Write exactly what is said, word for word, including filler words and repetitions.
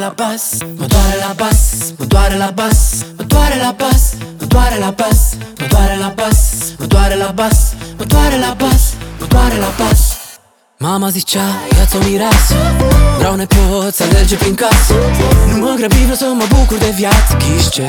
la bas, mă doare la bas, mă doare la bas, mă doare la bas, mă doare la bas, mă doare la bas, mă doare la bas, mă doare la bas, mă doare la bas. Mama zicea, ia-ți o mireasă, vreau nepoți să alerge prin casă. Nu mă grăbi, vreau să mă bucur de viață. Ghiși ce